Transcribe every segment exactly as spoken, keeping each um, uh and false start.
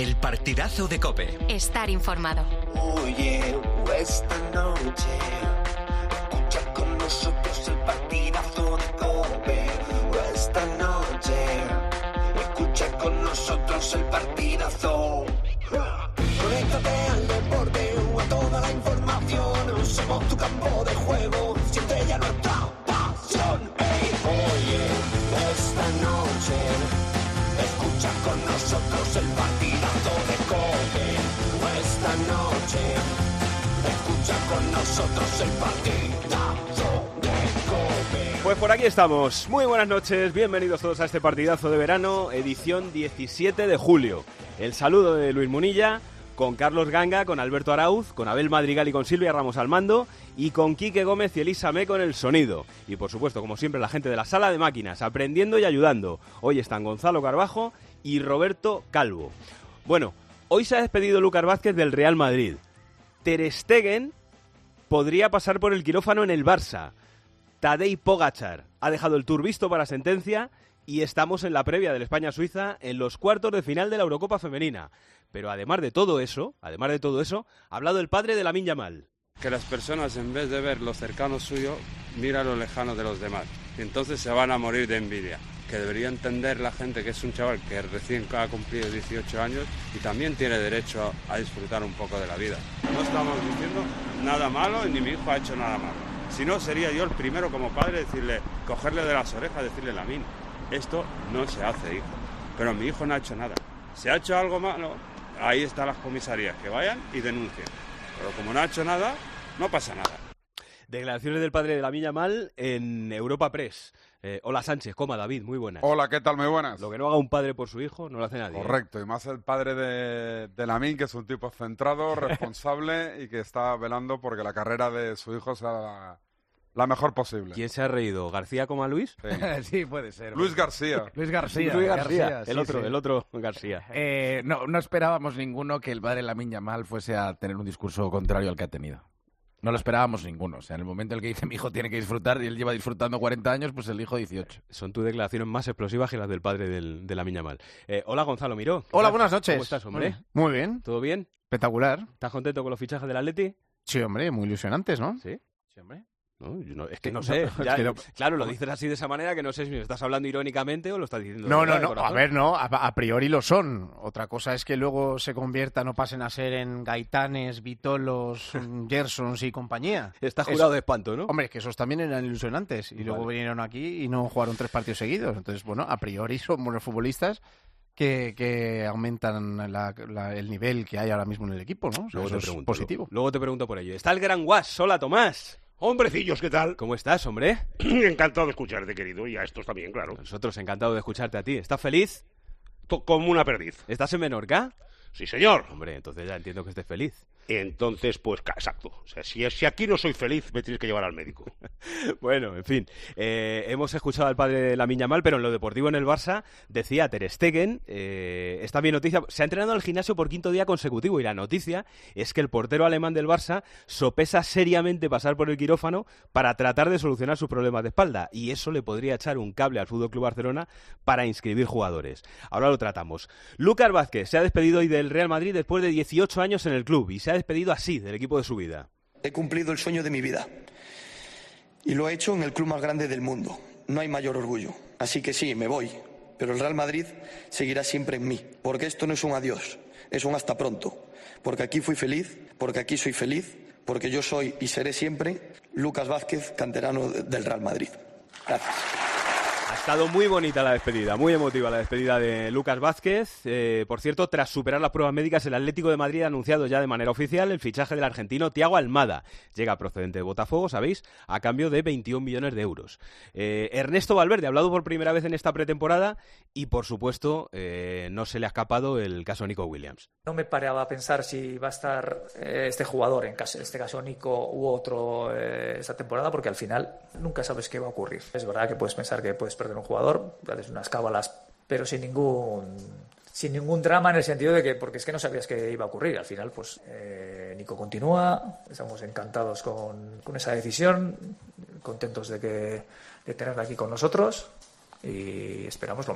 El partidazo de COPE. Estar informado. Oye, esta noche escucha con nosotros el partidazo de COPE. Esta noche escucha con nosotros el partidazo. Conéctate al deporte o a toda la información. Somos tu campo de juego, siente ya nuestra pasión. Hey, oye, esta noche escucha con nosotros el partidazo de COPE. Esta noche escucha con nosotros el partidazo de COPE. Pues por aquí estamos. Muy buenas noches, bienvenidos todos a este partidazo de verano, edición diecisiete de julio. El saludo de Luis Munilla, con Carlos Ganga, con Alberto Arauz, con Abel Madrigal y con Silvia Ramos al mando, y con Quique Gómez y Elisa Me con el sonido. Y por supuesto, como siempre, la gente de la sala de máquinas, aprendiendo y ayudando. Hoy están Gonzalo Carbajo y Roberto Calvo. Bueno, hoy se ha despedido Lucas Vázquez del Real Madrid. Ter Stegen podría pasar por el quirófano en el Barça. Tadej Pogačar ha dejado el tour visto para sentencia y estamos en la previa del España-Suiza en los cuartos de final de la Eurocopa Femenina. Pero además de todo eso, además de todo eso, ha hablado el padre de Lamine Yamal. Que las personas, en vez de ver lo cercano suyo, miran lo lejano de los demás. Y entonces se van a morir de envidia. Que debería entender la gente que es un chaval que recién ha cumplido dieciocho años y también tiene derecho a disfrutar un poco de la vida. No estamos diciendo nada malo, ni mi hijo ha hecho nada malo. Si no, sería yo el primero como padre decirle, cogerle de las orejas, decirle, Lamine, esto no se hace, hijo. Pero mi hijo no ha hecho nada. Si ha hecho algo malo, ahí están las comisarías, que vayan y denuncien. Pero como no ha hecho nada, no pasa nada. Declaraciones del padre de Lamine Yamal en Europa Press. Eh, hola Sánchez, coma David, muy buenas. Hola, ¿qué tal? Muy buenas. Lo que no haga un padre por su hijo no lo hace nadie. Correcto, ¿eh? Y más el padre de, de Lamine, que es un tipo centrado, responsable y que está velando porque la carrera de su hijo sea la, la mejor posible. ¿Quién se ha reído? ¿García coma Luis? Sí, sí puede ser. Luis García. Luis García. Luis García, García el sí, otro, sí. el otro García. Eh, no, no esperábamos ninguno que el padre Lamine Yamal fuese a tener un discurso contrario al que ha tenido. No lo esperábamos ninguno. O sea, en el momento en el que dice mi hijo tiene que disfrutar y él lleva disfrutando cuarenta años, pues el hijo dieciocho. Son tus declaraciones más explosivas que las del padre del, de Lamine Yamal. Eh, hola Gonzalo Miró. Hola, tal? buenas noches. ¿Cómo estás, hombre? Muy bien. ¿Todo bien? Espectacular. ¿Estás contento con los fichajes del Atleti? Sí, hombre, muy ilusionantes, ¿no? Sí. Sí, hombre. No, yo no, es que no sé. No, Ya, es que no. Claro, lo dices así de esa manera que no sé si me estás hablando irónicamente o lo estás diciendo. No, de no, verdad, de no. corazón. A ver, no. A, a priori lo son. Otra cosa es que luego se conviertan o pasen a ser en Gaitanes, Vitolos, Gersons y compañía. Está jurado Eso- de espanto, ¿no? Hombre, es que esos también eran ilusionantes y luego Vale. vinieron aquí y no jugaron tres partidos seguidos. Entonces, bueno, a priori son buenos futbolistas que, que aumentan la- la- el nivel que hay ahora mismo en el equipo, ¿no? O sea, Luego eso te es pregunto. positivo. Luego te pregunto por ello. Está el gran Guas. Hola, Tomás. Hombrecillos, ¿qué tal? ¿Cómo estás, hombre? Encantado de escucharte, querido, y a estos también, claro. Nosotros encantados de escucharte a ti. ¿Estás feliz? To- Como una perdiz. ¿Estás en Menorca? Sí, señor. Hombre, entonces ya entiendo que estés feliz. Entonces, pues, ca- exacto. O sea, si, si aquí no soy feliz, me tienes que llevar al médico. Bueno, en fin, eh, hemos escuchado al padre de Lamine Yamal, pero en lo deportivo en el Barça decía Ter Stegen, eh, está bien noticia, se ha entrenado al gimnasio por quinto día consecutivo y la noticia es que el portero alemán del Barça sopesa seriamente pasar por el quirófano para tratar de solucionar sus problemas de espalda y eso le podría echar un cable al F C Barcelona para inscribir jugadores. Ahora lo tratamos. Lucas Vázquez se ha despedido hoy del Real Madrid después de dieciocho años en el club y se ha despedido así del equipo de su vida. He cumplido el sueño de mi vida y lo he hecho en el club más grande del mundo. No hay mayor orgullo. Así que sí, me voy, pero el Real Madrid seguirá siempre en mí, porque esto no es un adiós, es un hasta pronto. Porque aquí fui feliz, porque aquí soy feliz, porque yo soy y seré siempre Lucas Vázquez, canterano del Real Madrid. Gracias. Ha estado muy bonita la despedida, muy emotiva la despedida de Lucas Vázquez. Eh, por cierto, tras superar las pruebas médicas, el Atlético de Madrid ha anunciado ya de manera oficial el fichaje del argentino Thiago Almada. Llega procedente de Botafogo, sabéis, a cambio de veintiún millones de euros. Eh, Ernesto Valverde ha hablado por primera vez en esta pretemporada y, por supuesto, eh, no se le ha escapado el caso Nico Williams. No me paraba a pensar si va a estar eh, este jugador, en caso, este caso Nico u otro, eh, esta temporada, porque al final nunca sabes qué va a ocurrir. Es verdad que puedes pensar que puedes perder un jugador, haces unas cábalas, pero sin ningún sin ningún drama en el sentido de que, porque es que no sabías qué iba a ocurrir. Al final, pues eh, Nico continúa, estamos encantados con, con esa decisión, contentos de que de tenerla aquí con nosotros y esperamos lo mejor.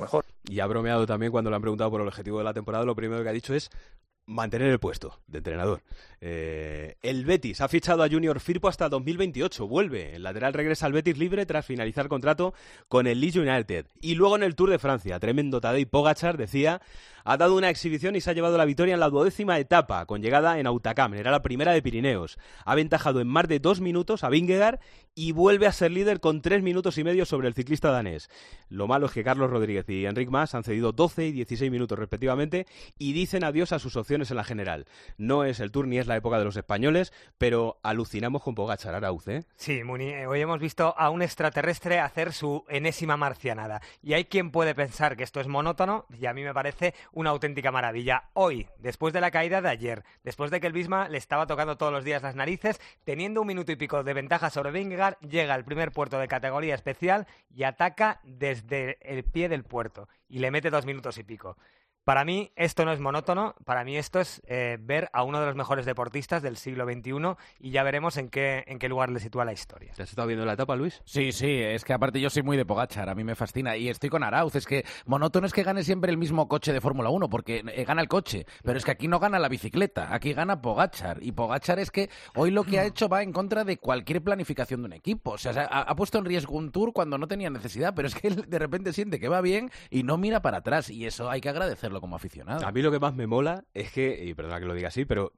Y ha bromeado también cuando le han preguntado por el objetivo de la temporada. Lo primero que ha dicho es mantener el puesto de entrenador. Eh, el Betis ha fichado a Junior Firpo hasta dos mil veintiocho. Vuelve. El lateral regresa al Betis libre tras finalizar contrato con el Leeds United. Y luego en el Tour de Francia, tremendo Tadej Pogačar, decía, ha dado una exhibición y se ha llevado la victoria en la duodécima etapa, con llegada en Hautacam. Era la primera de Pirineos. Ha aventajado en más de dos minutos a Vingegaard y vuelve a ser líder con tres minutos y medio sobre el ciclista danés. Lo malo es que Carlos Rodríguez y Enric Mas han cedido doce y dieciséis minutos respectivamente y dicen adiós a sus opciones en la general. No es el Tour ni es la época de los españoles, pero alucinamos con Pogačar, Arauz, ¿eh? Sí, Muni, hoy hemos visto a un extraterrestre hacer su enésima marcianada. Y hay quien puede pensar que esto es monótono, y a mí me parece una auténtica maravilla. Hoy, después de la caída de ayer, después de que el Visma le estaba tocando todos los días las narices, teniendo un minuto y pico de ventaja sobre Vingegaard, llega al primer puerto de categoría especial y ataca desde el pie del puerto. Y le mete dos minutos y pico. Para mí esto no es monótono, para mí esto es eh, ver a uno de los mejores deportistas del siglo veintiuno y ya veremos en qué, en qué lugar le sitúa la historia. ¿Te has estado viendo la etapa, Luis? Sí, sí, es que aparte yo soy muy de Pogačar, a mí me fascina y estoy con Arauz, es que monótono es que gane siempre el mismo coche de Fórmula uno porque eh, gana el coche, pero es que aquí no gana la bicicleta, aquí gana Pogačar y Pogačar es que hoy lo que ha hecho va en contra de cualquier planificación de un equipo, o sea, ha, ha puesto en riesgo un Tour cuando no tenía necesidad, pero es que él de repente siente que va bien y no mira para atrás y eso hay que agradecerlo como aficionado. A mí lo que más me mola es que, y perdona que lo diga así, pero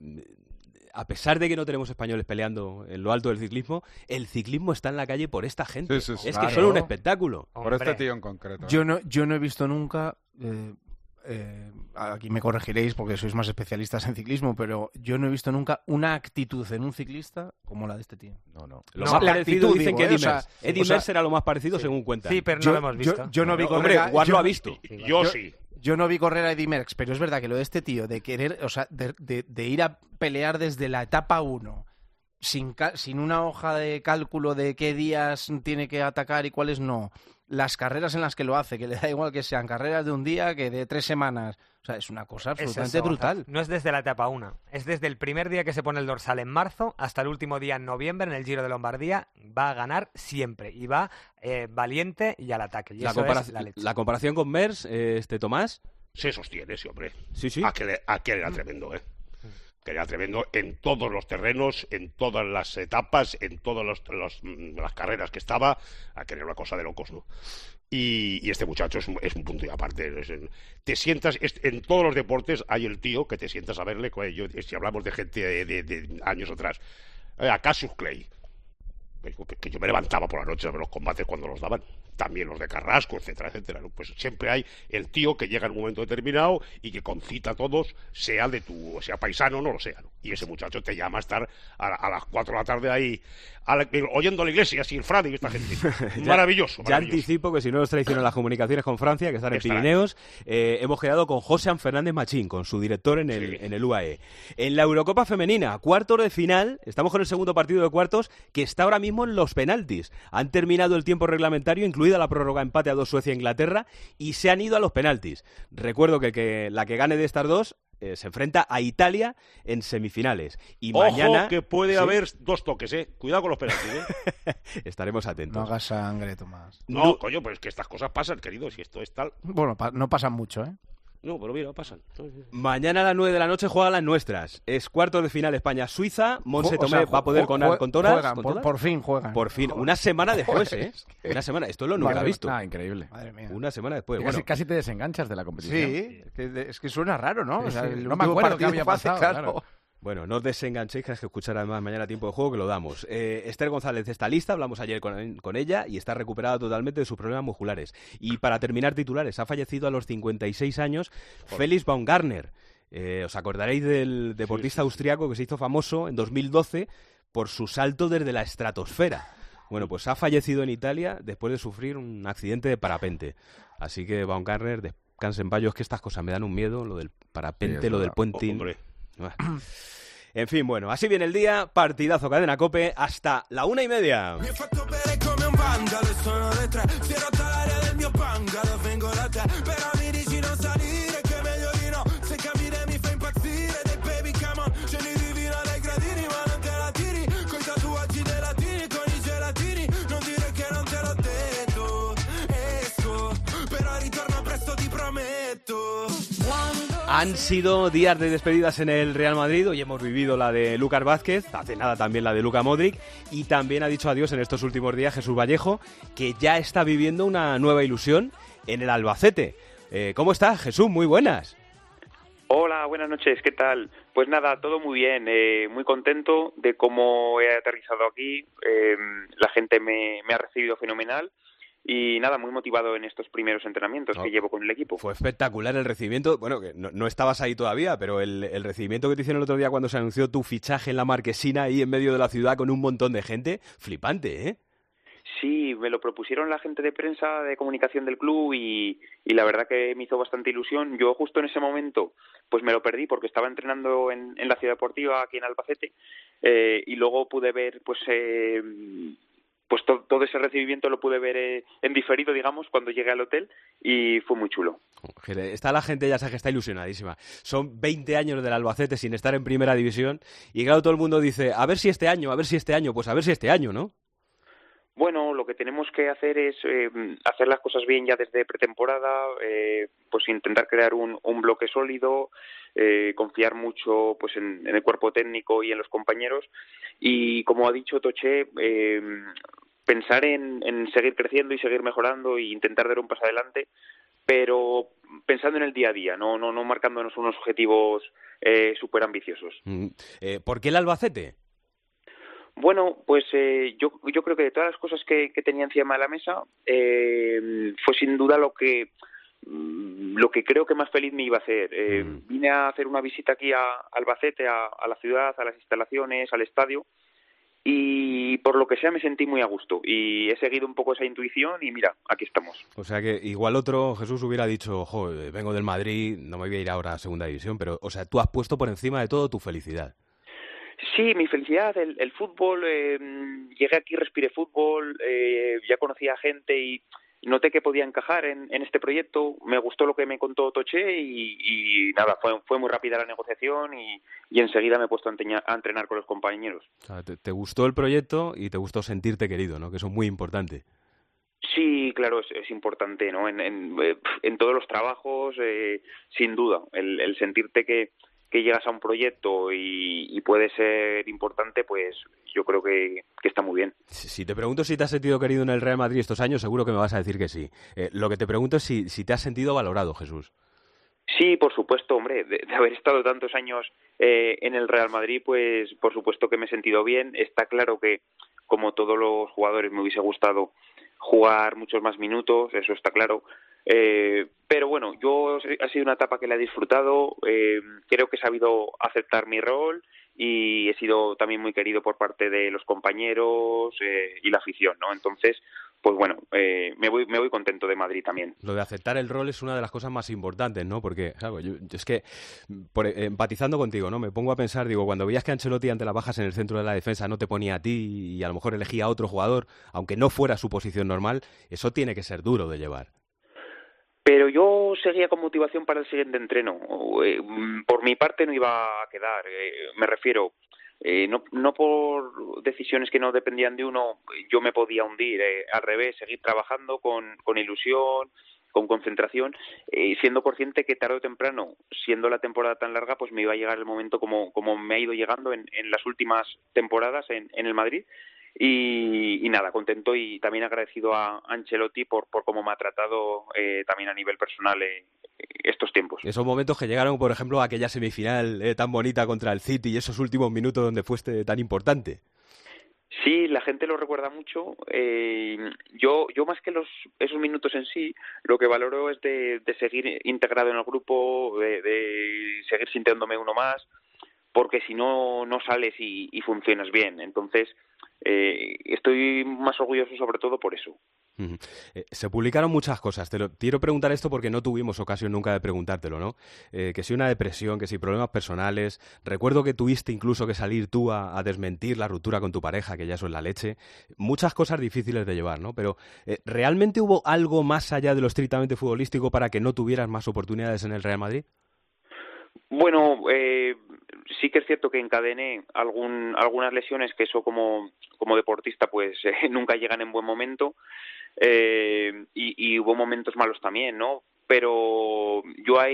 a pesar de que no tenemos españoles peleando en lo alto del ciclismo, el ciclismo está en la calle por esta gente. Sí, sí, sí. Es Claro. que son un espectáculo. Por este tío en concreto. Yo no, yo no he visto nunca, eh, eh, aquí me corregiréis porque sois más especialistas en ciclismo, pero yo no he visto nunca una actitud en un ciclista como la de este tío. No, no. Lo No, más la parecido actitud, dicen digo, que eh, Eddie o sea, Merckx. Eddie o sea, Merckx era lo más parecido según cuentan. Sí, pero no yo, lo hemos yo- visto. yo no vi Hombre, correr a- Guas yo- lo ha visto. Yo, yo- sí. Yo no vi correr a Eddie Merckx, pero es verdad que lo de este tío, de querer, o sea, de, de- de ir a pelear desde la etapa uno, sin, ca- sin una hoja de cálculo de qué días tiene que atacar y cuáles no, las carreras en las que lo hace, que le da igual que sean carreras de un día que de tres semanas, o sea, es una cosa Es absolutamente eso, brutal. Gonzalo. No es desde la etapa uno, es desde el primer día que se pone el dorsal en marzo hasta el último día en noviembre en el Giro de Lombardía. Va a ganar siempre y va eh, valiente y al ataque. Y La, eso compara- es la leche. la comparación con Merckx, eh, este Tomás. Se sostiene, sí, hombre. Sí, sí. Aquel, aquel era tremendo, ¿eh? Que era tremendo en todos los terrenos, en todas las etapas, en todas los, los, las carreras que estaba. Aquel era una cosa de locos, ¿no? Y, y este muchacho es un, es un punto y aparte. Es, te sientas, es, en todos los deportes hay el tío que te sientas a verle. Yo, si hablamos de gente de, de, de años atrás, a Cassius Clay, que yo me levantaba por la noche a ver los combates cuando los daban, también los de Carrasco, etcétera, etcétera, ¿no? Pues siempre hay el tío que llega en un momento determinado y que concita a todos, sea de tu, sea paisano o no lo sea, ¿no? Y ese muchacho te llama a estar a, a las cuatro de la tarde ahí a la, oyendo a la iglesia, así el frade y esta gente. Ya- maravilloso, Ya maravilloso. anticipo que si no nos traicionan las comunicaciones con Francia, que están en Estarán. Pirineos, eh, hemos quedado con José Fernández Machín, con su director en el, Sí. en el U A E. En la Eurocopa Femenina, cuartos de final, estamos con el segundo partido de cuartos, que está ahora mismo en los penaltis. Han terminado el tiempo reglamentario, incluida la prórroga empate a dos Suecia e Inglaterra, y se han ido a los penaltis. Recuerdo que, que la que gane de estas dos eh, se enfrenta a Italia en semifinales. Y Ojo mañana que puede ¿Sí? haber dos toques, ¿eh? Cuidado con los penaltis, ¿eh? Estaremos atentos. No hagas sangre, Tomás. No, No. coño, pues es que estas cosas pasan, querido, si esto es tal... Bueno, pa- no pasan mucho, ¿eh? No, pero mira, pasan. Mañana a las nueve de la noche juegan las nuestras. Es cuartos de final España-Suiza. Monse O Tomé sea, va a poder jue- con, jue- con todas. juegan, con por, todas. por fin juegan. Por fin, una semana después, ¿eh? Una semana, esto lo nunca he Vale, visto. Ah, increíble. Madre mía. Una semana después. Y Bueno, casi, casi te desenganchas de la competición. Sí, es que, es que suena raro, ¿no? O sea, Sí, el no me último acuerdo qué partido había fue hace, pasado, claro. claro. bueno, no os desenganchéis, que hay que escuchar además mañana tiempo de juego, que lo damos. Eh, Esther González está lista, hablamos ayer con, con ella y está recuperada totalmente de sus problemas musculares. Y para terminar titulares, ha fallecido a los cincuenta y seis años Felix Baumgartner. Eh, os acordaréis del deportista austriaco que se hizo famoso en dos mil doce por su salto desde la estratosfera. Bueno, pues ha fallecido en Italia después de sufrir un accidente de parapente. Así que Baumgartner, descanse en paz. Yo es que estas cosas me dan un miedo, lo del parapente, Sí, es lo del verdad. puenting. Hombre. En fin, bueno, así viene el día, partidazo Cadena COPE, hasta la una y media. Mi hai fatto bere come un vandalo e sono le tre. Si è rotta l'aria del mio bungalow, vengo da te. Però mi dici non salire, che è meglio di no. Se capire mi fa impazzire, dei baby come on. Scendi di vino dai gradini, ma non te la tiri. Coi tatuaggi dei latini, con i gelatini. Non dire che non te l'ho detto, esco. Però ritorno presto, ti prometto. Han sido días de despedidas en el Real Madrid. Hoy hemos vivido la de Lucas Vázquez, hace nada también la de Luka Modric, y también ha dicho adiós en estos últimos días Jesús Vallejo, que ya está viviendo una nueva ilusión en el Albacete. Eh, ¿Cómo estás, Jesús? Muy buenas. Hola, buenas noches, ¿qué tal? Pues nada, todo muy bien, eh, muy contento de cómo he aterrizado aquí, eh, la gente me, me ha recibido fenomenal. Y nada, muy motivado en estos primeros entrenamientos no, que llevo con el equipo. Fue espectacular el recibimiento. Bueno, que no, no estabas ahí todavía, pero el, el recibimiento que te hicieron el otro día cuando se anunció tu fichaje en la Marquesina ahí en medio de la ciudad con un montón de gente, flipante, ¿eh? Sí, me lo propusieron la gente de prensa, de comunicación del club y, y la verdad que me hizo bastante ilusión. Yo justo en ese momento pues me lo perdí porque estaba entrenando en, en la Ciudad Deportiva aquí en Albacete eh, y luego pude ver pues... Eh, pues to- todo ese recibimiento lo pude ver eh, en diferido, digamos, cuando llegué al hotel y fue muy chulo. Está la gente, ya sabes que está ilusionadísima. Son veinte años del Albacete sin estar en primera división y claro, todo el mundo dice, a ver si este año, a ver si este año, pues a ver si este año, ¿no? Bueno, lo que tenemos que hacer es eh, hacer las cosas bien ya desde pretemporada, eh, pues intentar crear un, un bloque sólido, eh, confiar mucho pues en, en el cuerpo técnico y en los compañeros y, como ha dicho Toché, eh, pensar en, en seguir creciendo y seguir mejorando e intentar dar un paso adelante, pero pensando en el día a día, no no, no marcándonos unos objetivos eh, súper ambiciosos. Mm, eh, ¿Por qué el Albacete? Bueno, pues eh, yo yo creo que de todas las cosas que, que tenía encima de la mesa eh, fue sin duda lo que lo que creo que más feliz me iba a hacer. Eh, mm. Vine a hacer una visita aquí a Albacete, a, a la ciudad, a las instalaciones, al estadio y por lo que sea me sentí muy a gusto y he seguido un poco esa intuición y mira, aquí estamos. O sea que igual otro, Jesús, hubiera dicho, ojo, vengo del Madrid, no me voy a ir ahora a segunda división, pero o sea, tú has puesto por encima de todo tu felicidad. Sí, mi felicidad, el, el fútbol, eh, llegué aquí, respiré fútbol, eh, ya conocía gente y noté que podía encajar en, en este proyecto, me gustó lo que me contó Toché y, y nada, fue, fue muy rápida la negociación y, y enseguida me he puesto a, enteñar, a entrenar con los compañeros. O sea, te, te gustó el proyecto y te gustó sentirte querido, ¿no? Que eso es muy importante. Sí, claro, es, es importante, ¿no? En, en, en todos los trabajos, eh, sin duda, el, el sentirte que que llegas a un proyecto y, y puede ser importante, pues yo creo que, que está muy bien. Si, si te pregunto si te has sentido querido en el Real Madrid estos años, seguro que me vas a decir que sí. Eh, lo que te pregunto es si, si te has sentido valorado, Jesús. Sí, por supuesto, hombre, de, de haber estado tantos años eh, en el Real Madrid, pues por supuesto que me he sentido bien. Está claro que, como todos los jugadores, me hubiese gustado jugar muchos más minutos, eso está claro. Eh, pero bueno, yo ha sido una etapa que la he disfrutado, eh, creo que he sabido aceptar mi rol y he sido también muy querido por parte de los compañeros eh, y la afición, ¿no? Entonces, pues bueno, eh, me voy me voy contento de Madrid también. Lo de aceptar el rol es una de las cosas más importantes, ¿no? Porque, ¿sabes? Yo, yo es que, por, eh, empatizando contigo, ¿no? Me pongo a pensar, digo, cuando veías que Ancelotti ante las bajas en el centro de la defensa no te ponía a ti y a lo mejor elegía a otro jugador, aunque no fuera su posición normal, eso tiene que ser duro de llevar. Pero yo seguía con motivación para el siguiente entreno. Por mi parte no iba a quedar, me refiero, eh, no, no por decisiones que no dependían de uno, yo me podía hundir, eh, al revés, seguir trabajando con, con ilusión, con concentración, eh, siendo consciente que tarde o temprano, siendo la temporada tan larga, pues me iba a llegar el momento como, como me ha ido llegando en, en las últimas temporadas en, en el Madrid. Y, y nada, contento y también agradecido a Ancelotti por, por cómo me ha tratado eh, también a nivel personal eh, estos tiempos. Esos momentos que llegaron, por ejemplo, a aquella semifinal eh, tan bonita contra el City y esos últimos minutos donde fuiste tan importante. Sí, la gente lo recuerda mucho. Eh, yo, yo más que los esos minutos en sí, lo que valoro es de, de seguir integrado en el grupo, de, de seguir sintiéndome uno más, porque si no, no sales y, y funcionas bien. Entonces, eh, estoy más orgulloso sobre todo por eso. Uh-huh. Eh, se publicaron muchas cosas. Te lo, quiero preguntar esto porque no tuvimos ocasión nunca de preguntártelo, ¿no? Eh, que si una depresión, que si problemas personales. Recuerdo que tuviste incluso que salir tú a, a desmentir la ruptura con tu pareja, que ya eso es la leche. Muchas cosas difíciles de llevar, ¿no? Pero eh, ¿realmente hubo algo más allá de lo estrictamente futbolístico para que no tuvieras más oportunidades en el Real Madrid? Bueno, eh, sí que es cierto que encadené algún, algunas lesiones que eso como, como deportista pues eh, nunca llegan en buen momento eh, y, y hubo momentos malos también, ¿no? Pero yo ahí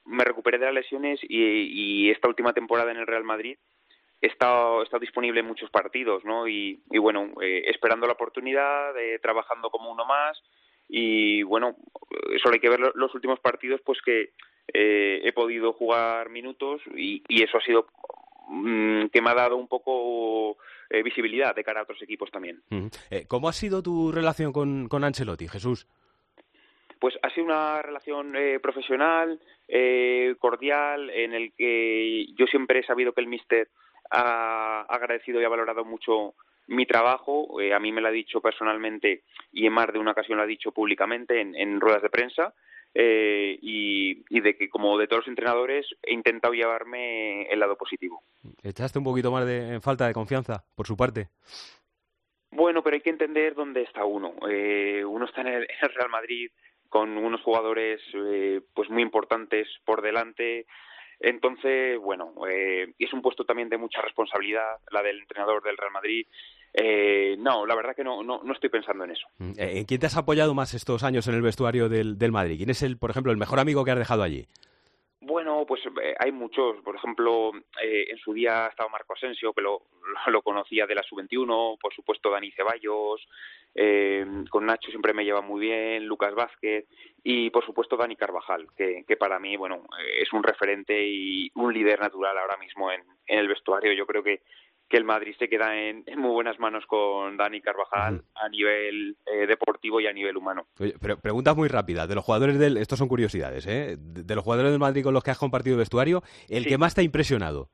me recuperé de las lesiones y, y esta última temporada en el Real Madrid he estado, he estado disponible en muchos partidos, ¿no? Y, y bueno, eh, esperando la oportunidad, eh, trabajando como uno más y bueno, solo hay que ver los últimos partidos, pues que eh, he podido jugar minutos y, y eso ha sido mmm, que me ha dado un poco eh, visibilidad de cara a otros equipos también. Uh-huh. Eh, ¿Cómo ha sido tu relación con, con Ancelotti, Jesús? Pues ha sido una relación eh, profesional, eh, cordial, en el que yo siempre he sabido que el míster ha agradecido y ha valorado mucho mi trabajo. Eh, a mí me lo ha dicho personalmente y en más de una ocasión lo ha dicho públicamente en, en ruedas de prensa. Eh, y, y de que, como de todos los entrenadores, he intentado llevarme el lado positivo. ¿Echaste un poquito más de en falta de confianza por su parte? Bueno, pero hay que entender dónde está uno. Eh, uno está en el, en el Real Madrid con unos jugadores eh, pues muy importantes por delante. Entonces, bueno, eh, es un puesto también de mucha responsabilidad, la del entrenador del Real Madrid. Eh, no, la verdad que no, no, no estoy pensando en eso. ¿En quién te has apoyado más estos años en el vestuario del, del Madrid? ¿Quién es, el, por ejemplo, el mejor amigo que has dejado allí? Bueno, pues eh, hay muchos. Por ejemplo, eh, en su día estaba Marco Asensio, que lo, lo conocía de la sub veintiuno, por supuesto Dani Ceballos, eh, con Nacho siempre me lleva muy bien, Lucas Vázquez y por supuesto Dani Carvajal, que, que para mí, bueno, eh, es un referente y un líder natural ahora mismo en, en el vestuario. Yo creo que que el Madrid se queda en, en muy buenas manos con Dani Carvajal uh-huh. a nivel eh, deportivo y a nivel humano. Oye, pero preguntas muy rápidas. De los jugadores del... Estos son curiosidades, ¿eh? De, de los jugadores del Madrid con los que has compartido vestuario, ¿el sí. que más te ha impresionado?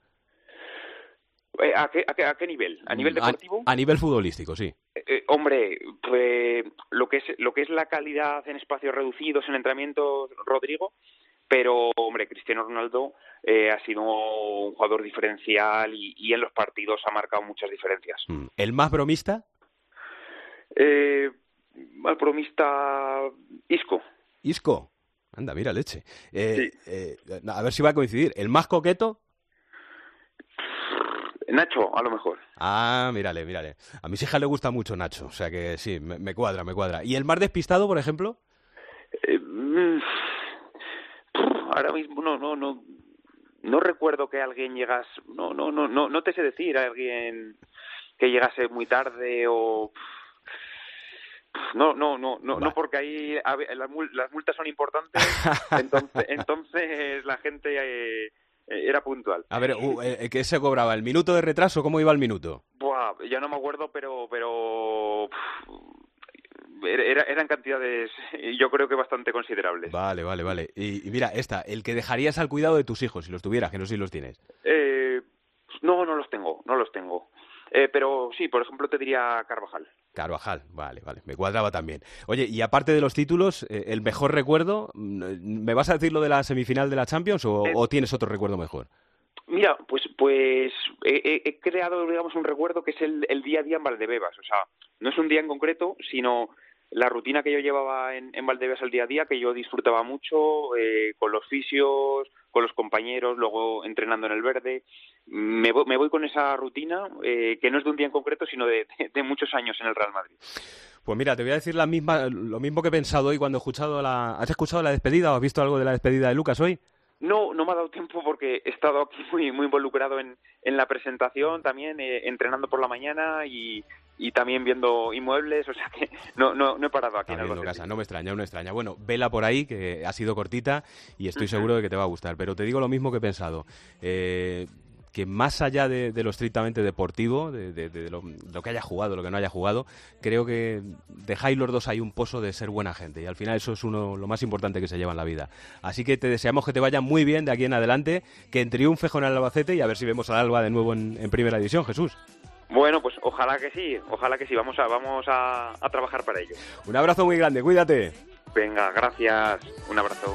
Eh, ¿a, qué, a, qué, ¿A qué nivel? ¿A nivel deportivo? A, a nivel futbolístico, sí. Eh, eh, hombre, pues lo que es lo que es la calidad en espacios reducidos, en entrenamientos, Rodrigo... Pero, hombre, Cristiano Ronaldo eh, ha sido un jugador diferencial y, y en los partidos ha marcado muchas diferencias. ¿El más bromista? Eh, más bromista, Isco. ¿Isco? Anda, mira, leche. Eh, sí. eh, a ver si va a coincidir. ¿El más coqueto? Nacho, a lo mejor. Ah, mírale, mírale. A mis hijas le gusta mucho Nacho, o sea que sí, me, me cuadra, me cuadra. ¿Y el más despistado, por ejemplo? Eh, mm... Ahora mismo no, no, no, no recuerdo que alguien llegase, no, no, no, no, no te sé decir a alguien que llegase muy tarde o no, no, no, no, no porque ahí las multas son importantes, entonces, entonces la gente eh, era puntual. A ver, uh, ¿qué se cobraba? ¿El minuto de retraso? ¿Cómo iba el minuto? Buah, ya no me acuerdo, pero, pero. Era, eran cantidades, yo creo que bastante considerables. Vale, vale, vale. Y, y mira, esta, el que dejarías al cuidado de tus hijos, si los tuvieras, que no sé si los tienes. Eh, no, no los tengo, no los tengo. Eh, pero sí, por ejemplo, te diría Carvajal. Carvajal, vale, vale, me cuadraba también. Oye, y aparte de los títulos, eh, ¿el mejor recuerdo? ¿Me vas a decir lo de la semifinal de la Champions o, eh, o tienes otro recuerdo mejor? Mira, pues pues he, he creado, digamos, un recuerdo que es el, el día a día en Valdebebas. O sea, no es un día en concreto, sino la rutina que yo llevaba en, en Valdebebas al día a día, que yo disfrutaba mucho eh, con los fisios, con los compañeros, luego entrenando en el verde. Me voy, me voy con esa rutina, eh, que no es de un día en concreto, sino de, de, de muchos años en el Real Madrid. Pues mira, te voy a decir la misma, lo mismo que he pensado hoy cuando he escuchado la... ¿Has escuchado la despedida o has visto algo de la despedida de Lucas hoy? No, no me ha dado tiempo porque he estado aquí muy muy involucrado en, en la presentación, también eh, entrenando por la mañana y, y también viendo inmuebles, o sea que no no, no he parado aquí. En el casa, no me extraña, no me extraña. Bueno, vela por ahí, que ha sido cortita y estoy seguro de que te va a gustar, pero te digo lo mismo que he pensado. Eh... que más allá de, de lo estrictamente deportivo, de, de, de, lo, de lo que haya jugado, lo que no haya jugado, creo que dejáis los dos ahí un pozo de ser buena gente y al final eso es uno lo más importante que se lleva en la vida. Así que te deseamos que te vaya muy bien de aquí en adelante, que en triunfe con el Albacete y a ver si vemos al Alba de nuevo en, en Primera División, Jesús. Bueno, pues ojalá que sí, ojalá que sí, vamos a, vamos a, a trabajar para ello. Un abrazo muy grande, cuídate. Venga, gracias, un abrazo.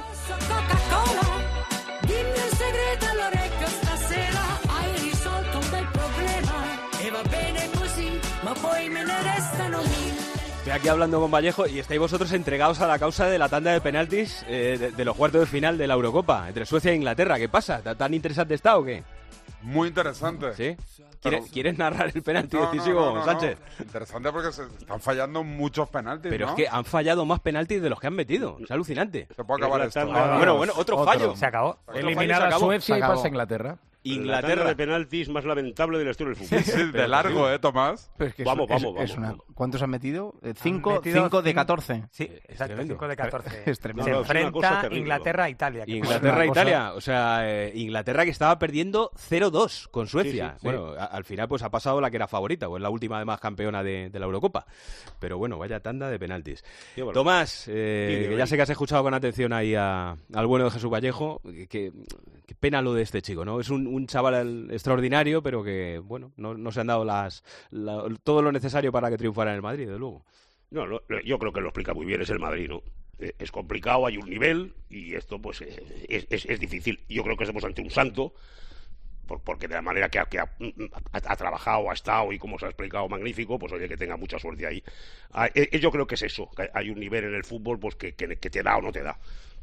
Estoy aquí hablando con Vallejo y estáis vosotros entregados a la causa de la tanda de penaltis eh, de, de los cuartos de final de la Eurocopa entre Suecia e Inglaterra. ¿Qué pasa? ¿Tan interesante está o qué? muy interesante. ¿Sí? Pero- ¿Quieres, ¿Quieres narrar el penalti No, no, decisivo, no, no, no. Sánchez? Interesante porque se están fallando muchos penaltis, Pero ¿no? es que han fallado más penaltis de los que han metido. Es alucinante. Se puede acabar Es la esto. tanda- ¿eh? Bueno, bueno, otro, Otro. fallo. Se acabó. Otro fallo, Eliminar se a acabó. Suecia Se y acabó. pasa a Inglaterra. La tanda Inglaterra. de penaltis más lamentable de la historia del fútbol. Sí, sí, de largo, ¿eh, Tomás? Pero es que Vamos, es, es- vamos, es vamos, una- vamos. ¿Cuántos han metido? Eh, Cinco, metido cinco de cinco- catorce. Sí, Es exacto, tremendo. cinco de catorce. Es tremendo. Se No, no, es una cosa enfrenta terrible, Inglaterra-Italia. que Inglaterra una e cosa- Italia, o sea, eh, Inglaterra que estaba perdiendo cero dos con Suecia. Sí, sí, sí. Bueno, a- al final pues ha pasado la que era favorita, pues la última además campeona de, de la Eurocopa. Pero bueno, vaya tanda de penaltis. Qué barbaridad. Tomás, eh, Dime, que dime. ya sé que has escuchado con atención ahí a- al bueno de Jesús Vallejo, que, que- qué pena lo de este chico, ¿no? Es un, un chaval extraordinario, pero que, bueno, no, no se han dado las la- todo lo necesario para que triunfara en el Madrid, desde luego. No, no, yo creo que lo explica muy bien, es el Madrid, ¿no? Eh, Es complicado, hay un nivel y esto pues eh, es, es, es difícil. Yo creo que estamos ante un santo, por- porque de la manera que ha, que ha, ha- ha trabajado, ha estado y como se ha explicado magnífico, pues oye, que tenga mucha suerte ahí. Ah, eh, yo creo que es eso, que hay un nivel en el fútbol pues que, que, que te da o no te da.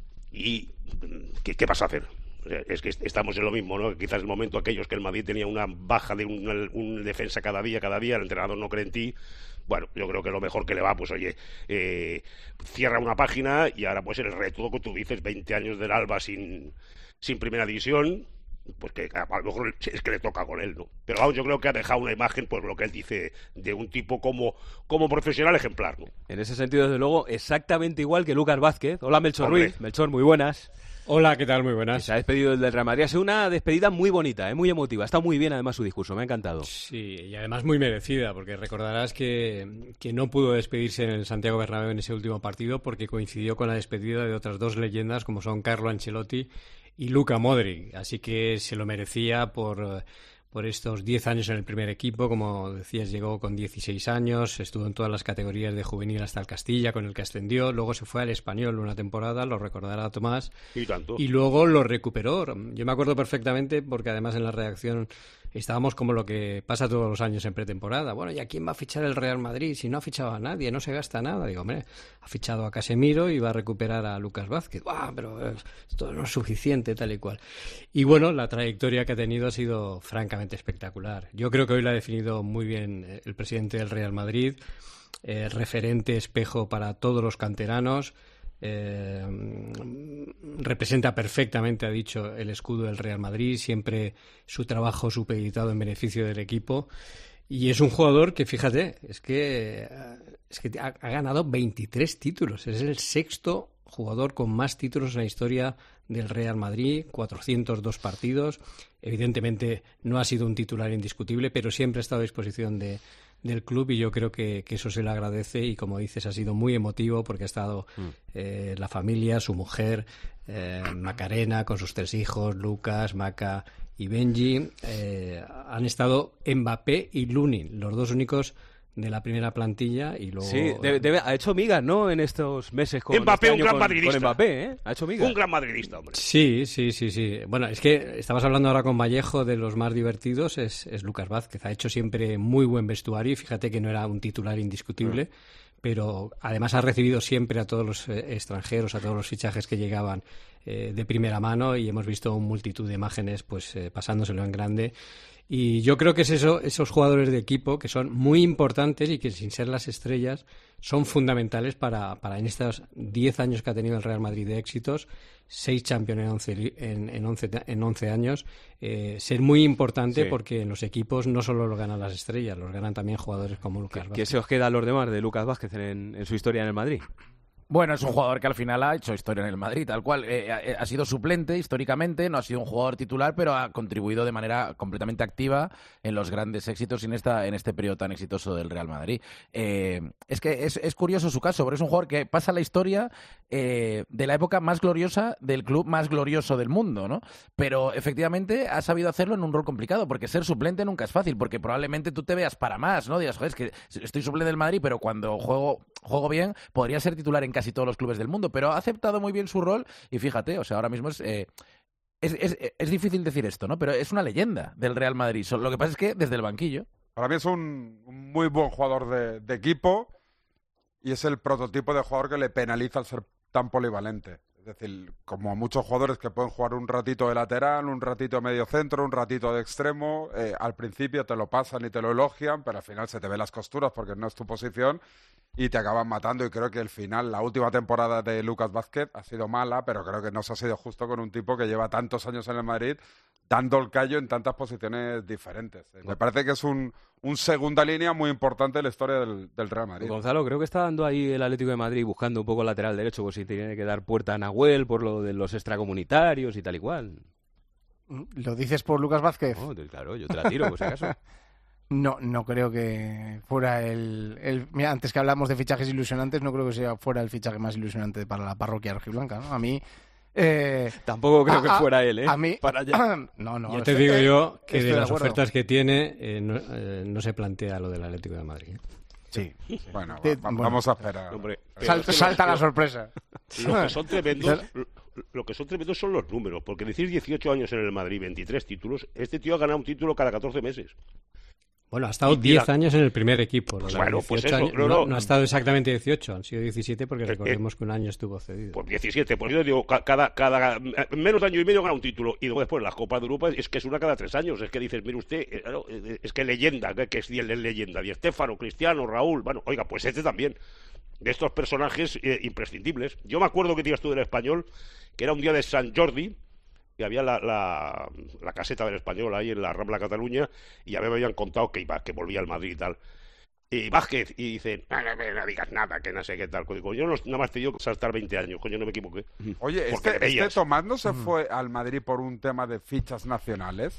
¿Y mm, qué, qué vas a hacer? O sea, es que est- estamos en lo mismo, ¿no? Quizás el momento aquellos que el Madrid tenía una baja de un, un defensa cada día, cada día, el entrenador no cree en ti. Bueno, yo creo que lo mejor que le va, pues oye, eh, cierra una página y ahora pues el reto que tú dices, veinte años del Alba sin, sin primera división, pues que a lo mejor es que le toca con él, ¿no? Pero vamos, yo creo que ha dejado una imagen, pues lo que él dice, de un tipo como, como profesional ejemplar, ¿no? En ese sentido, desde luego, exactamente igual que Lucas Vázquez. Hola, Melchor Hombre. Ruiz. Melchor, muy buenas. Hola, ¿qué tal? Muy Que buenas. se ha despedido del del Real Madrid. Ha sido una despedida muy bonita, ¿eh? Muy emotiva. Está muy bien, además, su discurso. Me ha encantado. Sí, y además muy merecida, porque recordarás que, que no pudo despedirse en el Santiago Bernabéu en ese último partido porque coincidió con la despedida de otras dos leyendas como son Carlo Ancelotti y Luka Modric. Así que se lo merecía por, eh, por estos diez años en el primer equipo. Como decías, llegó con dieciséis años, estuvo en todas las categorías de juvenil hasta el Castilla, con el que ascendió. Luego se fue al Español una temporada, lo recordará Tomás. Y tanto. Y luego lo recuperó. Yo me acuerdo perfectamente porque además en la redacción estábamos como lo que pasa todos los años en pretemporada. Bueno, ¿y a quién va a fichar el Real Madrid? Si no ha fichado a nadie, no se gasta nada. Digo, hombre, ha fichado a Casemiro y va a recuperar a Lucas Vázquez. ¡Buah! Pero esto no es suficiente, tal y cual. Y bueno, la trayectoria que ha tenido ha sido francamente espectacular. Yo creo que hoy la ha definido muy bien el presidente del Real Madrid, eh, referente, espejo para todos los canteranos. Eh, representa perfectamente, ha dicho, el escudo del Real Madrid, siempre su trabajo supeditado en beneficio del equipo, y es un jugador que, fíjate, es que, es que ha, ha ganado veintitrés títulos, es el sexto jugador con más títulos en la historia del Real Madrid, cuatrocientos dos partidos. Evidentemente no ha sido un titular indiscutible, pero siempre ha estado a disposición de del club y yo creo que, que eso se le agradece y como dices ha sido muy emotivo porque ha estado mm. eh, la familia, su mujer, eh, Macarena con sus tres hijos, Lucas, Maca y Benji, eh, han estado Mbappé y Lunin, los dos únicos de la primera plantilla y luego... Sí, debe, debe, ha hecho migas, ¿no? En estos meses con Mbappé, este un gran con, madridista. Con Mbappé, ¿eh? Ha hecho migas. Un gran madridista, hombre. Sí, sí, sí, sí. Bueno, es que estabas hablando ahora con Vallejo de los más divertidos, es, es Lucas Vázquez. Ha hecho siempre muy buen vestuario y fíjate que no era un titular indiscutible, mm. pero además ha recibido siempre a todos los eh, extranjeros, a todos los fichajes que llegaban eh, de primera mano y hemos visto multitud de imágenes pues eh, pasándoselo en grande. Y yo creo que es eso, esos jugadores de equipo que son muy importantes y que sin ser las estrellas son fundamentales para, para en estos diez años que ha tenido el Real Madrid de éxitos, seis Champions en once, en, en once, en once años, eh, ser muy importante sí. porque en los equipos no solo lo ganan las estrellas, los ganan también jugadores como Lucas Vázquez. ¿Qué se os queda a los demás de Lucas Vázquez en, en su historia en el Madrid? Bueno, es un jugador que al final ha hecho historia en el Madrid, tal cual. Eh, ha, ha sido suplente históricamente, no ha sido un jugador titular, pero ha contribuido de manera completamente activa en los grandes éxitos en, esta, en este periodo tan exitoso del Real Madrid. Eh, es que es, es curioso su caso, porque es un jugador que pasa la historia eh, de la época más gloriosa del club más glorioso del mundo, ¿no? Pero efectivamente ha sabido hacerlo en un rol complicado, porque ser suplente nunca es fácil, porque probablemente tú te veas para más, ¿no? Digas, joder, es que estoy suplente del Madrid, pero cuando juego, juego bien, podría ser titular en casi todos los clubes del mundo, pero ha aceptado muy bien su rol y fíjate, o sea, ahora mismo es, eh, es, es, es difícil decir esto, ¿no? Pero es una leyenda del Real Madrid. Lo que pasa es que desde el banquillo. Para mí es un, un muy buen jugador de, de equipo y es el prototipo de jugador que le penaliza el ser tan polivalente. Es Es decir, como muchos jugadores que pueden jugar un ratito de lateral, un ratito de medio centro, un ratito de extremo, eh, al principio te lo pasan y te lo elogian, pero al final se te ven las costuras porque no es tu posición y te acaban matando. Y creo que el final, la última temporada de Lucas Vázquez ha sido mala, pero creo que no se ha sido justo con un tipo que lleva tantos años en el Madrid dando el callo en tantas posiciones diferentes. Eh, Me parece que es un, un segunda línea muy importante en la historia del, del Real Madrid. Gonzalo, creo que está dando ahí el Atlético de Madrid buscando un poco el lateral derecho, por si tiene que dar puerta a Nahuel por lo de los extracomunitarios y tal y cual. ¿Lo dices por Lucas Vázquez? Oh, claro, yo te la tiro, por si acaso. No, no creo que fuera el, el... Mira, antes que hablamos de fichajes ilusionantes, no creo que sea fuera el fichaje más ilusionante para la parroquia rojiblanca, ¿no? A mí... Eh, Tampoco creo a, que fuera él, ¿eh? A mí... Para allá. No, no. Ya te digo yo que de de las acuerdo. ofertas que tiene eh, no, eh, no se plantea lo del Atlético de Madrid. Sí. sí. Bueno, Te, va, bueno, vamos a esperar. Hombre, salta, salta la sorpresa. Lo que son tremendos, lo que son tremendos son los números, porque decir dieciocho años en el Madrid, veintitrés títulos, este tío ha ganado un título cada catorce meses. Bueno, ha estado diez años en el primer equipo. Los Bueno, pues eso, años, no, no, no. no ha estado exactamente dieciocho, han sido diecisiete porque Eh, recordemos eh, que un año estuvo cedido. Pues diecisiete, pues yo digo, ca- cada, cada menos de año y medio gana un título. Y luego después las Copas de Europa es que es una cada tres años. Es que dices, mire usted, eh, claro, eh, es que leyenda, que, que es Di- leyenda. Di Stéfano, Cristiano, Raúl, bueno, oiga, pues este también. De estos personajes eh, imprescindibles. Yo me acuerdo que te ibas tú del Español, que era un día de San Jordi, que había la, la, la caseta del Español ahí en la Rambla Cataluña, y ya me habían contado que iba, que volvía al Madrid y tal. Y Vázquez, y dice, no, no, no, no digas nada, que no sé qué tal. Digo, yo no, nada más te digo saltar veinte años, coño, no me equivoqué. Oye, Porque este, le este veías. Tomás no se fue al Madrid por un tema de fichas nacionales.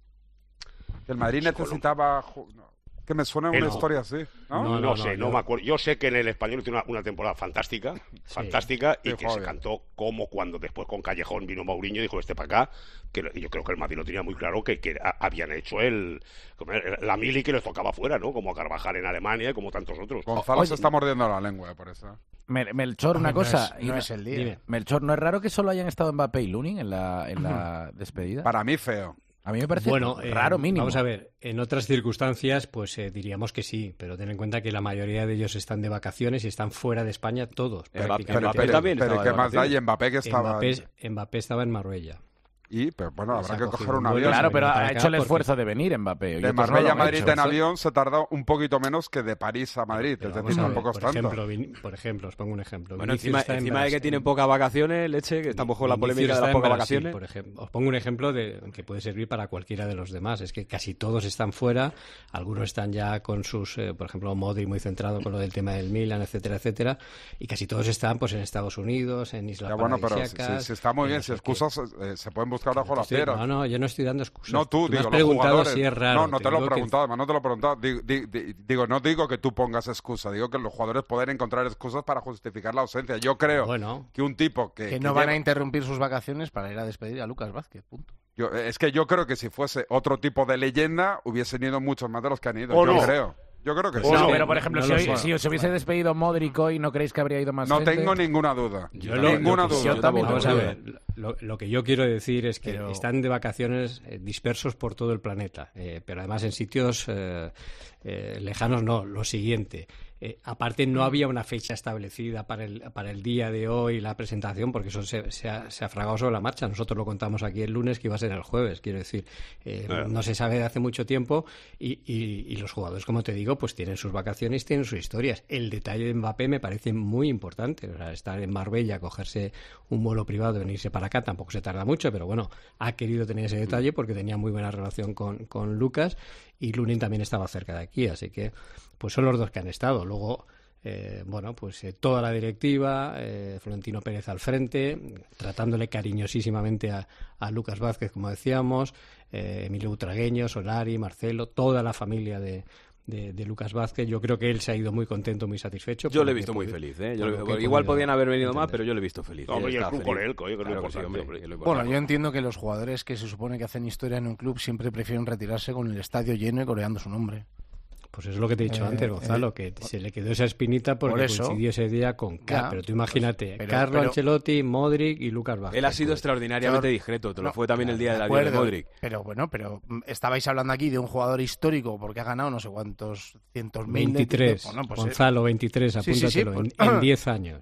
Que el Madrid Pues, necesitaba... ju- no, que me suena Eh, una no. historia así, ¿no? No, No, no, sé, no, no yo- me acuerdo. Yo sé que en el Español hizo una, una temporada fantástica, fantástica, y Sí, que joder. se cantó como cuando después con Callejón vino Mourinho y dijo este para acá, que lo- yo creo que el Madrid lo tenía muy claro, que, que a- habían hecho el como el- la mili que les tocaba fuera, ¿no? Como a Carvajal en Alemania y como tantos otros. Gonzalo Oye, se está mordiendo la lengua, eh, por eso. Mel- Melchor, una Hombre, no cosa. es- y no me- es el día. Dime. Melchor, ¿no es raro que solo hayan estado Mbappé y Lunin en la, en la despedida? Para mí, feo. A mí me parece Bueno, eh, raro mínimo. Vamos a ver, en otras circunstancias, pues eh, diríamos que sí, pero ten en cuenta que la mayoría de ellos están de vacaciones y están fuera de España todos. Mbappé- prácticamente. Mbappé pero, también pero estaba ¿qué de más da? Y vacaciones. Mbappé que estaba... Mbappé, Mbappé estaba en Marbella. Y, pero bueno, Se habrá ha que cogido coger un un vuelo, avión. Claro, pero para ha acá hecho el porque- esfuerzo de venir Mbappé. y De otros no lo Marbella a han Madrid hecho. en avión se tarda un poquito menos que de París a Madrid. Pero Es vamos decir, a ver, tampoco es por tanto. ejemplo, Vin- por ejemplo, os pongo un ejemplo. Bueno, Vinicius encima, está en encima de que Brasil. tienen pocas vacaciones, leche, que estamos con la Vinicius polémica de está las en pocas Brasil, vacaciones. por ejemplo. Os pongo un ejemplo de que puede servir para cualquiera de los demás. Es que casi todos están fuera, algunos están ya con sus, eh, por ejemplo, Modric muy centrado con lo del tema del Milan, etcétera, etcétera, y casi todos están pues en Estados Unidos, en Islas Ya bueno, pero si, Paradisíacas, si- si está muy en bien, no si sé qué. excusas eh, se pueden buscar bajo las Estoy- piedras. No, no, yo no estoy dando excusas. No tú, me digo, has los preguntado jugadores. si es raro. No, no te, lo he digo que- preguntado, además no te lo he preguntado. Digo, di- di- digo, no digo que tú pongas excusa, digo que los jugadores pueden encontrar excusas para justificar la ausencia. Yo creo Bueno. que un tipo que... Que no que van lleva- a interrumpir sus vacaciones para ir a despedir a Lucas Vázquez, punto. yo- es que yo creo que si fuese otro tipo de leyenda, hubiesen ido muchos más de los que han ido. ¿O yo no? creo. Yo creo que O sí. No, no, pero por ejemplo, no si, lo hoy- sé. si os hubiese despedido Modric hoy, ¿no creéis que habría ido más No gente? tengo ninguna duda. Yo lo- ninguna lo que- duda. yo también Vamos lo a creo. ver, lo, lo que yo quiero decir es que Pero- están de vacaciones eh, dispersos por todo el planeta, eh, pero además en sitios eh, eh, lejanos no, lo siguiente. Eh, aparte no había una fecha establecida para el, para el día de hoy, la presentación, porque eso se, se ha, se ha fragado sobre la marcha. Nosotros lo contamos aquí el lunes, que iba a ser el jueves, quiero decir. Eh, Claro. No se sabe de hace mucho tiempo y, y- y los jugadores, como te digo, pues tienen sus vacaciones, tienen sus historias. El detalle de Mbappé me parece muy importante. O sea, estar en Marbella, cogerse un vuelo privado y venirse para acá, tampoco se tarda mucho, pero bueno, ha querido tener ese detalle porque tenía muy buena relación con, con Lucas y Lunin también estaba cerca de aquí, así que pues son los dos que han estado. Luego, eh, bueno, pues eh, toda la directiva, eh, Florentino Pérez al frente, tratándole cariñosísimamente a, a Lucas Vázquez, como decíamos, eh, Emilio Butragueño, Solari, Marcelo, toda la familia de, de, de Lucas Vázquez. Yo creo que él se ha ido muy contento, muy satisfecho. Yo por le he lo que visto muy pude- feliz, ¿eh? por Yo lo le- que he igual podido podían haber venido más, entender. pero yo le he visto feliz. Hombre, y el Estaba club con feliz. él, coño, que es lo Claro que sí, importante, hombre, hombre. que es lo Bueno, importante. yo entiendo que los jugadores que se supone que hacen historia en un club siempre prefieren retirarse con el estadio lleno y coreando su nombre. Pues es lo que te he dicho Eh, antes, Gonzalo, eh, que se le quedó esa espinita porque por eso. coincidió ese día con K. Ya, pero tú imagínate, pero- Carlo pero- Ancelotti, Modric y Lucas Vázquez. Él ha sido Pues, extraordinariamente Claro. discreto, te lo No, fue también el día del De adiós de acuerdo, Modric. Pero bueno, pero mm, estabais hablando aquí de un jugador histórico porque ha ganado no sé cuántos cientos mil. de- veintitrés, Bueno, pues, eh, Gonzalo, veintitrés, Sí, sí, sí, apúntatelo, pues- en- en diez años.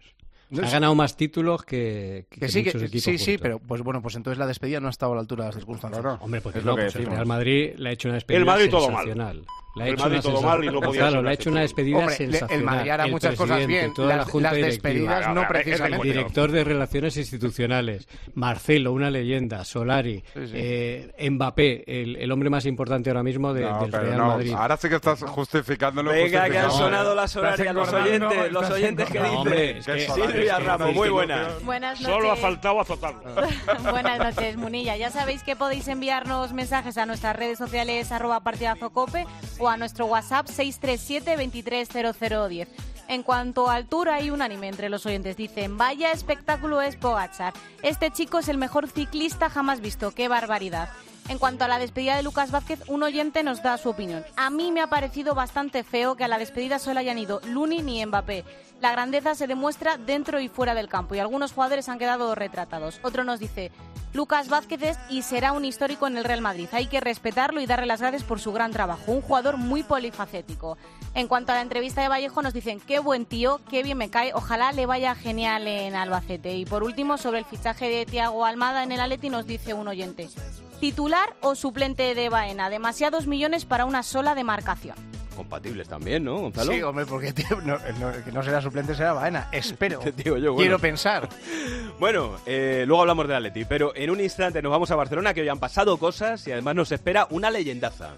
Ha ganado más títulos que, que, que sí, muchos que, equipos sí, juntos. sí, pero pues bueno, pues entonces la despedida no ha estado a la altura de las circunstancias. Claro. Hombre, pues Es no, lo que pues el decimos. Real Madrid le ha hecho una despedida El Madrid todo mal. sensacional. Le ha El hecho Madrid una todo sensa- mal y no podía Claro, ser le ha hecho una despedida Hombre, le- sensacional. el Madrid hará El muchas cosas presidente, bien. toda la Las, junta las directiva, despedidas Ahora, no ahora, es precisamente. del director de Relaciones Institucionales, Marcelo, una leyenda, Solari, Sí, sí. Eh, Mbappé, el, el hombre más importante ahora mismo de- No, del pero Real no, Madrid. ahora sí que estás justificándolo. Venga, que han justificando. sonado las horarias, los engordando, oyentes, los estás oyentes que engordando. Hombre, dicen. es Qué que- Solari, Silvia es que Ramos, no, muy es que buena. no- Buenas noches. Solo ha faltado azotarlo. Buenas noches, Munilla. Ya sabéis que podéis enviarnos mensajes a nuestras redes sociales arroba partidazo cope o a nuestro WhatsApp seis tres siete, veintitrés cero cero diez. En cuanto a altura, hay unánime entre los oyentes. Dicen, vaya espectáculo es Pogačar. Este chico es el mejor ciclista jamás visto. ¡Qué barbaridad! En cuanto a la despedida de Lucas Vázquez, un oyente nos da su opinión. A mí me ha parecido bastante feo que a la despedida solo hayan ido Luni ni Mbappé. La grandeza se demuestra dentro y fuera del campo y algunos jugadores han quedado retratados. Otro nos dice, Lucas Vázquez es y será un histórico en el Real Madrid. Hay que respetarlo y darle las gracias por su gran trabajo. Un jugador muy polifacético. En cuanto a la entrevista de Vallejo, nos dicen, qué buen tío, qué bien me cae. Ojalá le vaya genial en Albacete. Y por último, sobre el fichaje de Thiago Almada en el Atleti, nos dice un oyente, ¿titular o suplente de Baena? Demasiados millones para una sola demarcación. Compatibles también, ¿no, Gonzalo? Sí, hombre, porque tío, no, no, que no será suplente, será Baena. Espero. Te digo yo, bueno. Quiero pensar. Bueno, eh, luego hablamos del Atleti, pero en un instante nos vamos a Barcelona, que hoy han pasado cosas y además nos espera una leyendaza.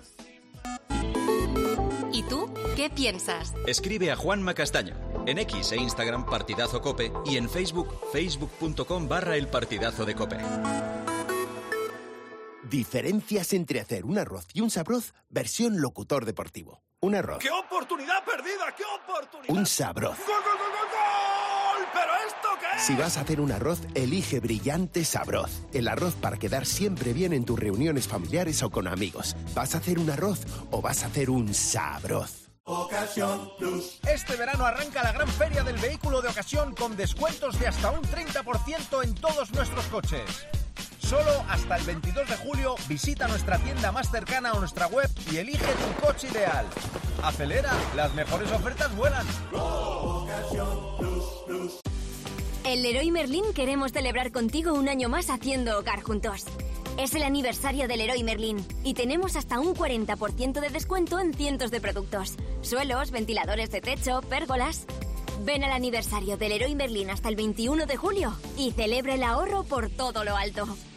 ¿Y tú qué piensas? Escribe a Juanma Castaño en X e Instagram Partidazo Cope y en Facebook facebook.com barra el Partidazo de Cope. Diferencias entre hacer un arroz y un sabroz versión locutor deportivo. Un arroz, ¡Qué oportunidad perdida! ¡Qué oportunidad! un sabroz. ¡Gol, gol, gol, gol, gol! ¿Pero esto qué es? Si vas a hacer un arroz, elige Brillante Sabroz. El arroz para quedar siempre bien en tus reuniones familiares o con amigos. ¿Vas a hacer un arroz o vas a hacer un sabroz? Ocasión Plus. Este verano arranca la gran feria del vehículo de ocasión con descuentos de hasta un treinta por ciento en todos nuestros coches. Solo hasta el veintidós de julio visita nuestra tienda más cercana o nuestra web y elige tu coche ideal. Acelera, las mejores ofertas vuelan. En Leroy Merlin queremos celebrar contigo un año más haciendo hogar juntos. Es el aniversario del Leroy Merlin y tenemos hasta un cuarenta por ciento de descuento en cientos de productos. Suelos, ventiladores de techo, pérgolas. Ven al aniversario del Leroy Merlin hasta el veintiuno de julio y celebra el ahorro por todo lo alto.